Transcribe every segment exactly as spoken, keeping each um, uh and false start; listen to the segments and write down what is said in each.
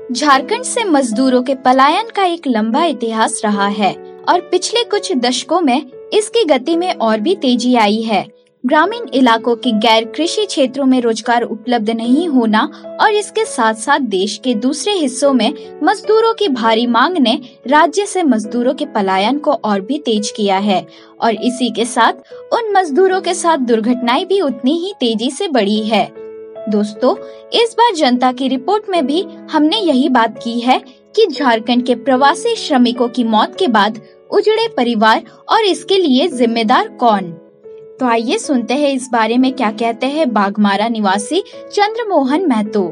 झारखंड से मजदूरों के पलायन का एक लंबा इतिहास रहा है और पिछले कुछ दशकों में इसकी गति में और भी तेजी आई है। ग्रामीण इलाकों के गैर कृषि क्षेत्रों में रोजगार उपलब्ध नहीं होना और इसके साथ साथ देश के दूसरे हिस्सों में मजदूरों की भारी मांग ने राज्य से मजदूरों के पलायन को और भी तेज किया है और इसी के साथ उन मजदूरों के साथ दुर्घटनाएं भी उतनी ही तेजी से बढ़ी है। दोस्तों, इस बार जनता की रिपोर्ट में भी हमने यही बात की है कि झारखंड के प्रवासी श्रमिकों की मौत के बाद उजड़े परिवार और इसके लिए जिम्मेदार कौन। तो आइए सुनते हैं इस बारे में क्या कहते हैं बाघमारा निवासी चंद्रमोहन महतो।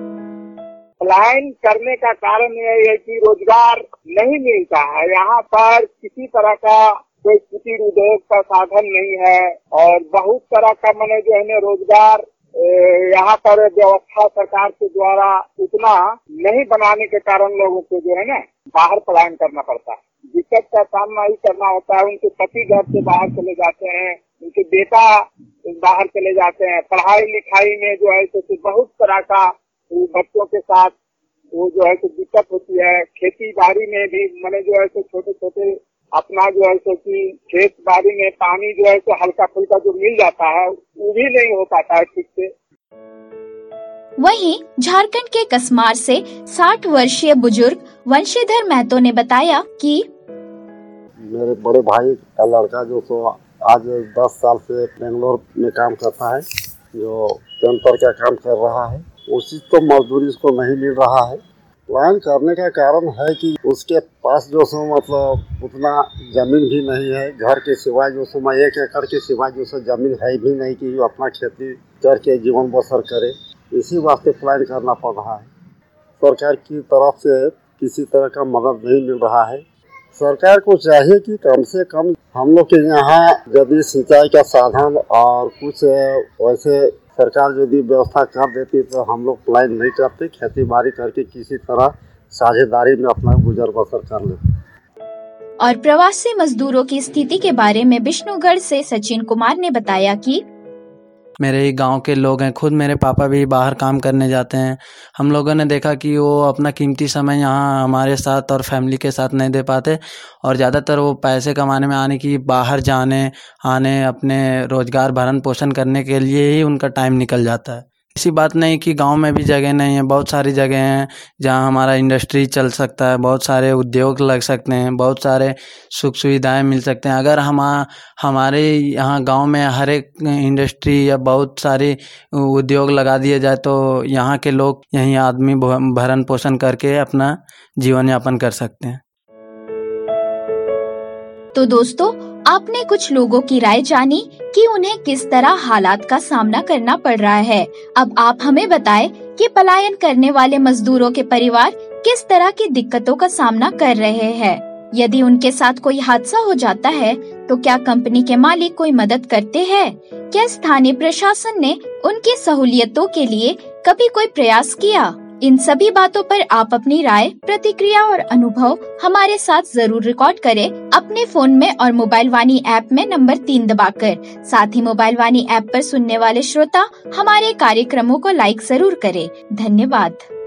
पलायन करने का कारण यह है कि रोजगार नहीं मिलता है। यहाँ पर किसी तरह का कोई कुटीर उद्योग का साधन नहीं है और बहुत तरह का मैंने जो है रोजगार यहाँ पर व्यवस्था सरकार के द्वारा उतना नहीं बनाने के कारण लोगों को जो है ना बाहर पलायन करना पड़ता है। दिक्कत का सामना ही करना होता है। उनके पति घर से बाहर चले जाते हैं, उनके बेटा बाहर चले जाते हैं। पढ़ाई लिखाई में जो है तो बहुत तरह का बच्चों के साथ वो जो है तो दिक्कत होती है। खेती बाड़ी में भी मैंने जो है तो छोटे छोटे अपना जो है तो कि खेत बाड़ी में पानी जो है तो हल्का फुल्का जो मिल जाता है वो भी नहीं हो पाता है ठीक से। वहीं झारखंड के कसमार से साठ वर्षीय बुजुर्ग वंशीधर महतो ने बताया कि मेरे बड़े भाई का लड़का जो तो आज दस साल से बेंगलोर में काम करता है, जो पेंटर का काम कर रहा है, उसी तो मजदूरी उसको नहीं मिल रहा है। पलायन करने का कारण है कि उसके पास जो सो मतलब उतना जमीन भी नहीं है। घर के सिवाय जो सो एक एकड़ के सिवाय जो सो जमीन है भी नहीं कि वो अपना खेती करके जीवन बसर करे। इसी वास्ते पलायन करना पड़ रहा है। सरकार की तरफ से किसी तरह का मदद नहीं मिल रहा है। सरकार को चाहिए कि कम से कम हम लोग के यहाँ यदि सिंचाई का साधन और कुछ वैसे सरकार यदि व्यवस्था कर देती तो हम लोग पलायन नहीं करते, खेती बाड़ी करके किसी तरह साझेदारी में अपना गुजर बसर कर लेते। और प्रवासी मजदूरों की स्थिति के बारे में विष्णुगढ़ से सचिन कुमार ने बताया कि मेरे ही गांव के लोग हैं, खुद मेरे पापा भी बाहर काम करने जाते हैं। हम लोगों ने देखा कि वो अपना कीमती समय यहाँ हमारे साथ और फैमिली के साथ नहीं दे पाते और ज़्यादातर वो पैसे कमाने में आने की बाहर जाने आने अपने रोजगार भरण पोषण करने के लिए ही उनका टाइम निकल जाता है। ऐसी बात नहीं कि गांव में भी जगह नहीं है, बहुत सारी जगह हैं जहां हमारा इंडस्ट्री चल सकता है, बहुत सारे उद्योग लग सकते हैं, बहुत सारे सुख सुविधाएं मिल सकते हैं। अगर हम हमारे यहाँ गांव में हर एक इंडस्ट्री या बहुत सारी उद्योग लगा दिए जाए तो यहाँ के लोग यहीं आदमी भरण पोषण करके अपना जीवन यापन कर सकते हैं। तो दोस्तों, आपने कुछ लोगों की राय जानी कि उन्हें किस तरह हालात का सामना करना पड़ रहा है। अब आप हमें बताएं कि पलायन करने वाले मजदूरों के परिवार किस तरह की दिक्कतों का सामना कर रहे हैं। यदि उनके साथ कोई हादसा हो जाता है तो क्या कंपनी के मालिक कोई मदद करते हैं? क्या स्थानीय प्रशासन ने उनकी सहूलियतों के लिए कभी कोई प्रयास किया? इन सभी बातों पर आप अपनी राय, प्रतिक्रिया और अनुभव हमारे साथ जरूर रिकॉर्ड करें अपने फोन में और मोबाइल वाणी ऐप में नंबर तीन दबाकर। साथ ही मोबाइल वाणी ऐप पर सुनने वाले श्रोता हमारे कार्यक्रमों को लाइक जरूर करें। धन्यवाद।